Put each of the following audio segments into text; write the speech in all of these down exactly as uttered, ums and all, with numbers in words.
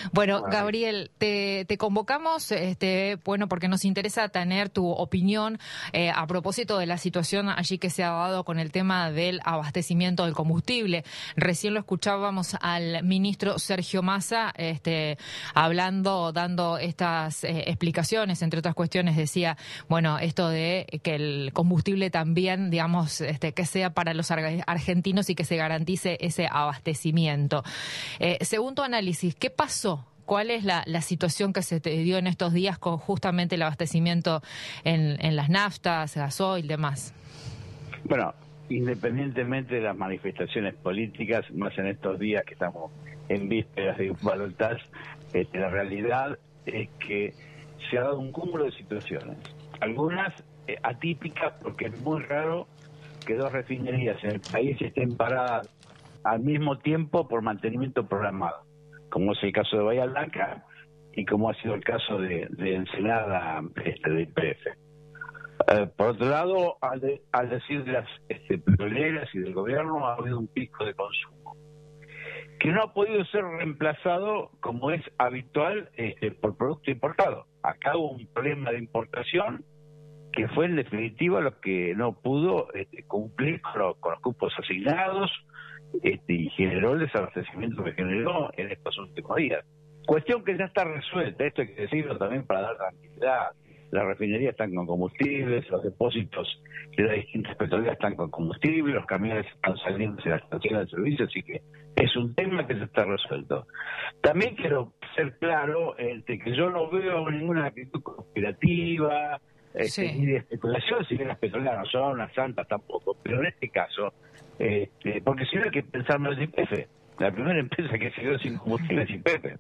Bueno, Gabriel, te, te convocamos, este, bueno, porque nos interesa tener tu opinión eh, a propósito de la situación allí que se ha dado con el tema del abastecimiento del combustible. Recién lo escuchábamos al ministro Sergio Massa, este, hablando, dando estas eh, explicaciones, entre otras cuestiones decía, bueno, esto de que el combustible también, digamos, este, que sea para los argentinos y que se garantice ese abastecimiento. Eh, según tu análisis, ¿qué pasó? ¿Cuál es la, la situación que se te dio en estos días con justamente el abastecimiento en, en las naftas, gasoil y demás? Bueno, independientemente de las manifestaciones políticas, más en estos días que estamos en vísperas de un balotaje, este, la realidad es que se ha dado un cúmulo de situaciones. Algunas eh, atípicas, porque es muy raro que dos refinerías en el país estén paradas al mismo tiempo por mantenimiento programado, como es el caso de Bahía Blanca y como ha sido el caso de, de Ensenada, este, de Y P F. Eh, por otro lado, al, de, al decir de las este, petroleras y del gobierno, ha habido un pico de consumo que no ha podido ser reemplazado, como es habitual, este, por producto importado. Acá hubo un problema de importación que fue en definitiva lo que no pudo este, cumplir con, lo, con los cupos asignados este, y generó el desabastecimiento que generó en estos últimos días. Cuestión que ya está resuelta, esto hay que decirlo también para dar tranquilidad. Las refinerías están con combustibles, los depósitos de las distintas petroleras están con combustible, los camiones están saliendo de las estaciones de servicio, así que es un tema que ya está resuelto. También quiero ser claro este, que yo no veo ninguna actitud conspirativa, Este, sí. ni de especulación, si bien las petroleras no son las santas tampoco, pero en este caso, este, porque si no hay que pensar en el Y P F, la primera empresa que se quedó sin combustible es Y P F.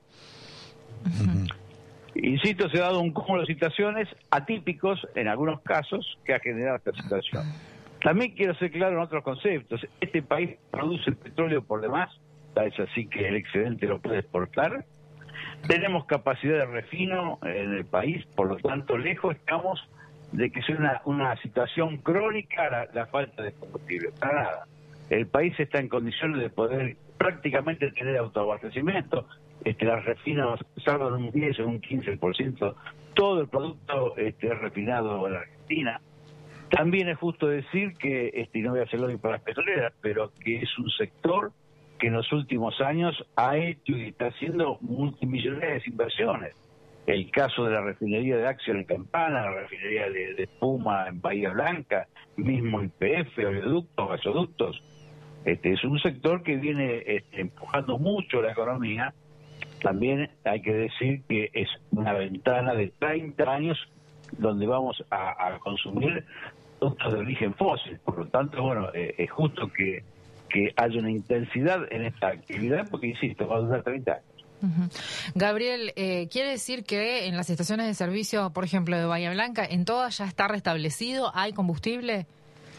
Uh-huh. Insisto, se ha dado un cúmulo de situaciones atípicos, en algunos casos, que ha generado esta situación. También quiero ser claro en otros conceptos. Este país produce el petróleo por demás, es así que el excedente lo puede exportar. Tenemos capacidad de refino en el país, por lo tanto, lejos estamos de que sea una, una situación crónica la, la falta de combustible. Para nada. El país está en condiciones de poder prácticamente tener autoabastecimiento. Este, las refinas salvan un diez o un quince por ciento. Todo el producto este, es refinado en la Argentina. También es justo decir que, este, y no voy a hacerlo ni para las petroleras, pero que es un sector que en los últimos años ha hecho y está haciendo multimillonarias inversiones. El caso de la refinería de Axion en Campana, la refinería de, de Puma en Bahía Blanca, mismo Y P F, oleoductos, gasoductos. Este, es un sector que viene este, empujando mucho la economía. También hay que decir que es una ventana de treinta años donde vamos a, a consumir productos de origen fósil. Por lo tanto, bueno, eh, es justo que, que haya una intensidad en esta actividad porque, insisto, va a durar treinta años. Uh-huh. Gabriel, eh, ¿quiere decir que en las estaciones de servicio, por ejemplo, de Bahía Blanca, en todas ya está restablecido? ¿Hay combustible?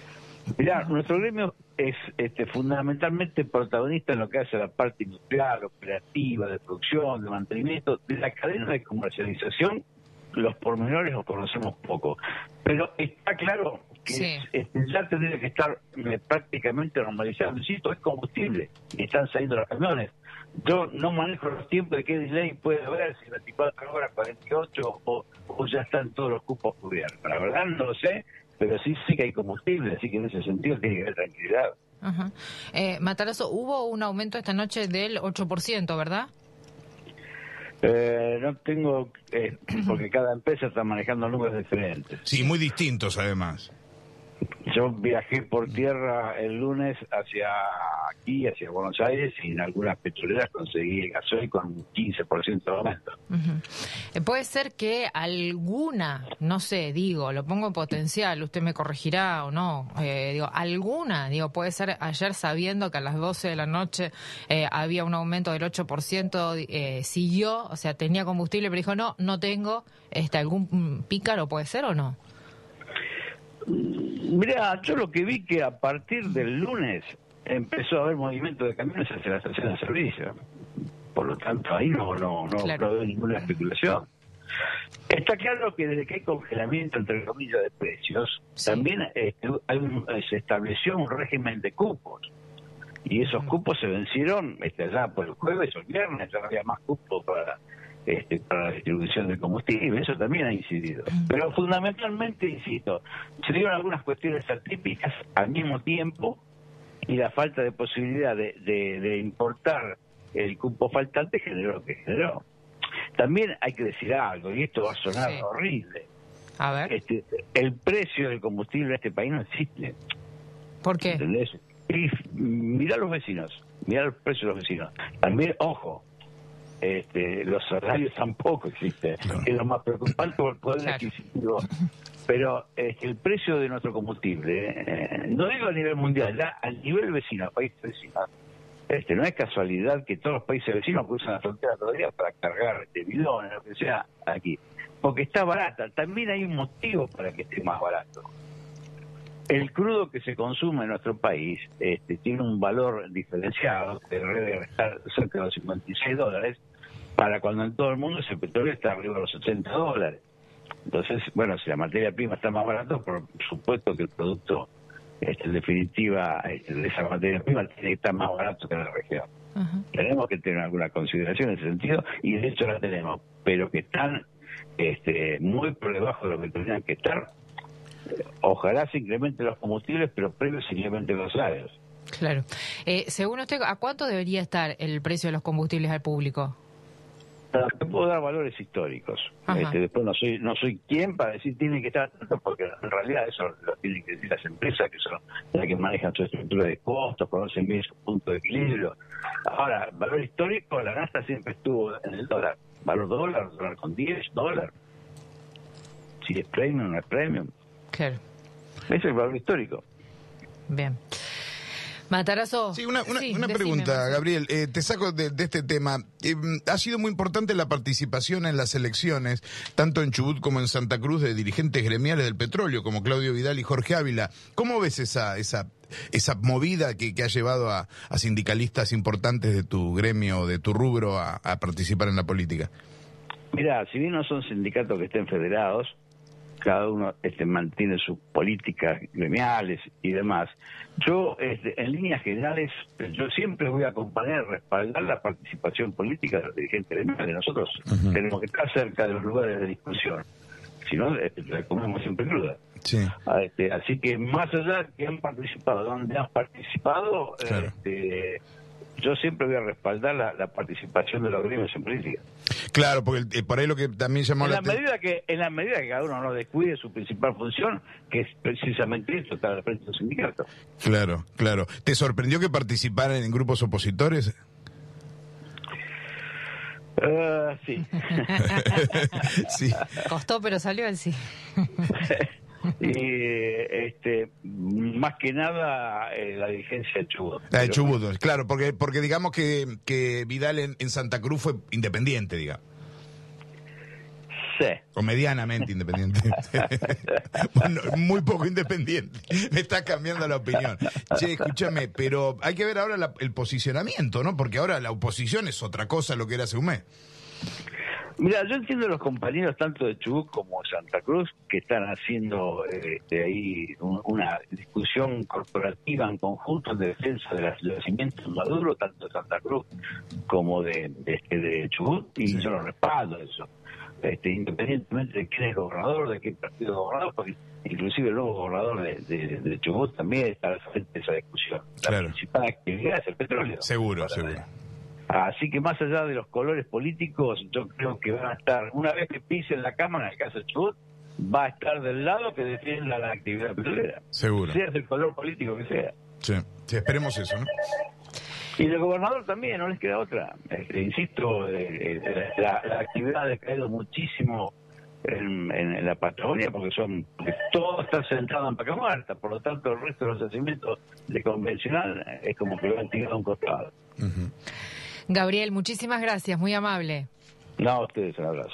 Mirá, nuestro gremio es este, fundamentalmente protagonista en lo que hace la parte industrial, operativa, de producción, de mantenimiento, de la cadena de comercialización. Los pormenores los conocemos poco, pero está claro que sí. es, este, ya tendría que estar eh, prácticamente normalizado. Insisto, es combustible y están saliendo los camiones. Yo no manejo los tiempos de qué delay puede haber, si veinticuatro horas, cuarenta y ocho o, o ya están todos los cupos cubiertos. La verdad no lo sé, pero sí sé que hay combustible, así que en ese sentido tiene que haber tranquilidad. Ajá. Eh, Matarazzo, hubo un aumento esta noche del ocho por ciento, ¿verdad? Eh, no tengo, eh, porque cada empresa está manejando números diferentes. Sí, muy distintos además. Yo viajé por tierra el lunes hacia aquí, hacia Buenos Aires, y en algunas petroleras conseguí el gasoil con un quince por ciento de aumento. Uh-huh. Puede ser que alguna, no sé, digo, lo pongo en potencial, usted me corregirá o no, eh, digo, alguna, digo, puede ser ayer sabiendo que a las doce de la noche eh, había un aumento del ocho por ciento, eh, siguió, o sea, tenía combustible, pero dijo, no, no tengo, este, algún pícaro, ¿puede ser o no? Mirá, yo lo que vi que a partir del lunes empezó a haber movimiento de camiones hacia la estación de servicio. Por lo tanto, ahí no no no, claro. no veo ninguna especulación. Está claro que desde que hay congelamiento, entre comillas, de precios, sí. también eh, hay un, se estableció un régimen de cupos. Y esos cupos se vencieron este, allá por el jueves o el viernes, ya no había más cupos para, este, para la distribución del combustible, eso también ha incidido. Pero fundamentalmente, insisto, se dieron algunas cuestiones atípicas al mismo tiempo y la falta de posibilidad de, de, de importar el cupo faltante generó lo que generó. También hay que decir algo, y esto va a sonar sí. horrible. A ver. Este, el precio del combustible en este país no existe. ¿Por qué? ¿Entendés? Y mirá los vecinos, mirá los precios de los vecinos. También, ojo, este, los salarios tampoco existen. Claro. Es lo más preocupante por el poder claro. adquisitivo. Pero este, el precio de nuestro combustible, eh, no digo a nivel mundial, ya a nivel vecino, país vecino, este, no es casualidad que todos los países vecinos cruzan la frontera todavía para cargar este, bidones, lo que sea, aquí. Porque está barata. También hay un motivo para que esté más barato. El crudo que se consume en nuestro país este, tiene un valor diferenciado, que debe estar cerca de los cincuenta y seis dólares, para cuando en todo el mundo ese petróleo está arriba de los ochenta dólares. Entonces, bueno, si la materia prima está más barata, por supuesto que el producto, este, en definitiva, este, de esa materia prima tiene que estar más barato que en la región. Uh-huh. Tenemos que tener alguna consideración en ese sentido, y de hecho la tenemos, pero que están este, muy por debajo de lo que tendrían que estar. Ojalá se incrementen los combustibles, pero previo se incrementen los salarios. Claro. Eh, según usted, ¿a cuánto debería estar el precio de los combustibles al público? Te puedo dar valores históricos. Este, después no soy no soy quien para decir tiene que estar tanto, porque en realidad eso lo tienen que decir las empresas, que son las que manejan su estructura de costos, conocen bien su punto de equilibrio. Ahora, valor histórico, la nafta siempre estuvo en el dólar. Valor dólar, dólar con diez, dólar. Si es premium, no es premium. Claro. Ese es el valor histórico. Bien. Matarazzo. Sí, una, una, sí, una pregunta, Gabriel. Eh, te saco de, de este tema. Eh, ha sido muy importante la participación en las elecciones, tanto en Chubut como en Santa Cruz, de dirigentes gremiales del petróleo, como Claudio Vidal y Jorge Ávila. ¿Cómo ves esa esa esa movida que, que ha llevado a, a sindicalistas importantes de tu gremio, de tu rubro, a, a participar en la política? Mira, si bien no son sindicatos que estén federados, cada uno este, mantiene sus políticas gremiales y demás. Yo, este, en líneas generales, yo siempre voy a acompañar, respaldar la participación política de los dirigentes gremiales. Nosotros uh-huh. tenemos que estar cerca de los lugares de discusión, si no, este, la comemos siempre cruda. Sí. Este, así que más allá de que han participado, donde han participado, claro. este, yo siempre voy a respaldar la, la participación de los gremios en política. Claro, porque eh, por ahí lo que también llamó en la la medida que en la medida que cada uno no descuide su principal función, que es precisamente esto, estar al frente de un sindicato. Claro, claro. ¿Te sorprendió que participaran en grupos opositores? Uh, sí. Sí. Costó, pero salió el sí. Y este más que nada eh, la dirigencia de Chubut. La de Chubut, pero... claro, porque porque digamos que, que Vidal en, en Santa Cruz fue independiente, digamos. Sí. O medianamente independiente. Bueno, muy poco independiente. Me está cambiando la opinión. Che, escúchame, pero hay que ver ahora la, el posicionamiento, ¿no? Porque ahora la oposición es otra cosa lo que era hace un mes. Mira, yo entiendo a los compañeros tanto de Chubut como de Santa Cruz que están haciendo eh, de ahí un, una discusión corporativa en conjunto de defensa del yacimiento maduro, tanto de Santa Cruz como de, de, de, de Chubut, y sí. Yo lo respaldo eso. Este, independientemente de quién es gobernador, de qué partido es gobernador, porque inclusive el nuevo gobernador de, de, de Chubut también está al frente de esa discusión. La claro. principal actividad es el petróleo. Seguro, seguro. Ver. Así que más allá de los colores políticos, yo creo que van a estar, una vez que pisen la Cámara, en el caso de Chubut, va a estar del lado que defienda la actividad petrolera. Seguro. Sea el color político que sea. Sí, sí, esperemos eso, ¿no? Y el gobernador también, no les queda otra. Este, insisto, eh, eh, la, la actividad ha decaído muchísimo en, en, en la Patagonia, porque son porque todo está centrado en Vaca Muerta, por lo tanto el resto de los yacimientos de convencional es como que lo han tirado a un costado. Uh-huh. Gabriel, muchísimas gracias, muy amable. No, a ustedes, un abrazo.